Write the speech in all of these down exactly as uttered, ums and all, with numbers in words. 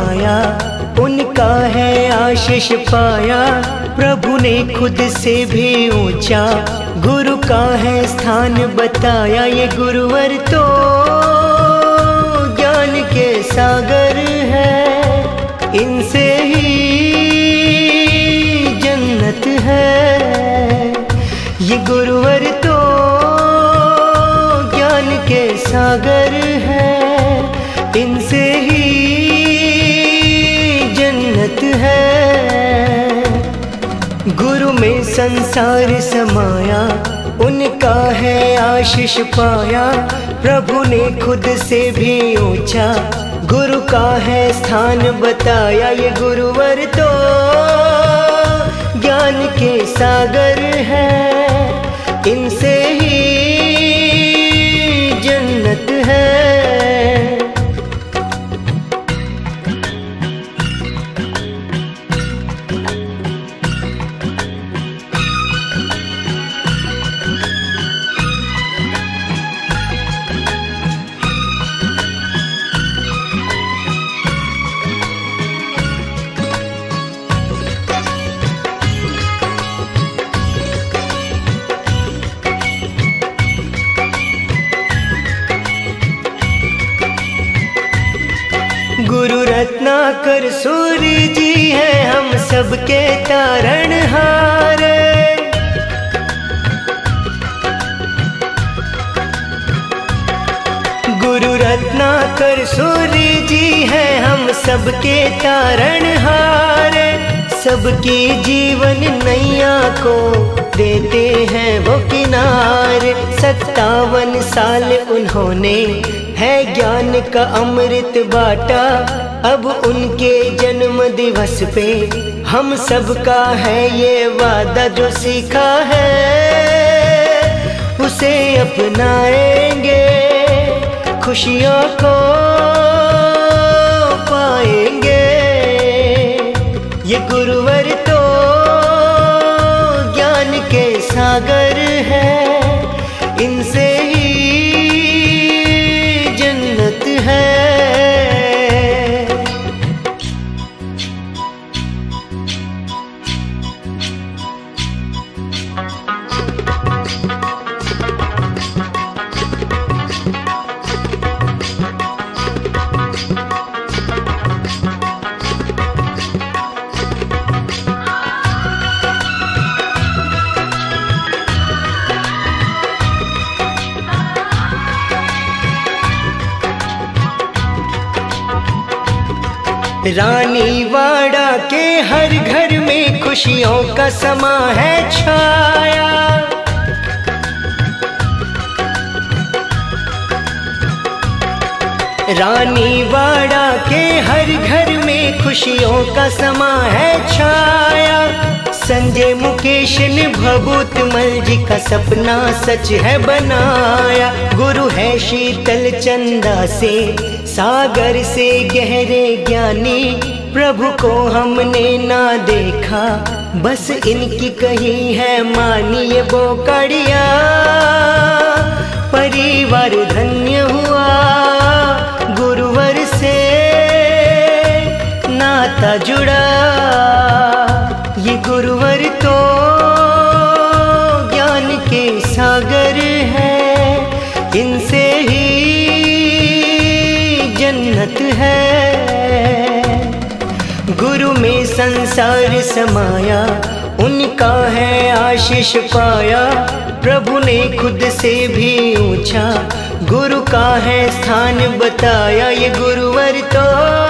समाया, उनका है आशीष पाया। प्रभु ने खुद से भी ऊंचा गुरु का है स्थान बताया। ये गुरुवर तो ज्ञान के सागर है, इनसे ही जन्नत है। ये गुरुवर तो ज्ञान के सागर है, इनसे ही जन्नत है। गुरु में संसार समाया, उनका है आशीष पाया। प्रभु ने खुद से भी ऊंचा गुरु का है स्थान बताया। ये गुरुवर तो ज्ञान के सागर है, इनसे ही जन्नत है। गुरु रत्नाकर सूरी जी हैं हम सबके तारणहार। गुरु रत्नाकर सूरी जी हैं हम सबके तारणहार। सबकी जीवन नैया को देते हैं वो किनारे। सत्तावन साल उन्होंने है ज्ञान का अमृत बाटा। अब उनके जन्म दिवस पे हम सबका है ये वादा। जो सीखा है उसे अपनाएंगे, खुशियों को पाएंगे। ये गुरुवर तो ज्ञान के सागर है, इनसे ही जन्नत है। रानीवाड़ा के हर घर में खुशियों का समा है छाया। रानीवाड़ा के हर घर में खुशियों का समा है छाया। संजय मुकेश ने भभूतमल जी का सपना सच है बनाया। गुरु है शीतल चंदा से सागर से गहरे ज्ञानी। प्रभु को हमने ना देखा, बस इनकी कही है मानी। ये बोकड़िया परिवार धन्य हुआ, गुरुवर से नाता जुड़ा। ये गुरुवर तो ज्ञान के सागर है, इनसे ही जन्नत है। गुरु में संसार समाया, उनका है आशीष पाया। प्रभु ने खुद से भी ऊंचा गुरु का है स्थान बताया। ये गुरुवर तो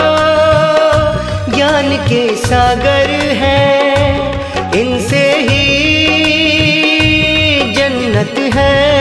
ज्ञान के सागर है, इनसे ही जन्नत है।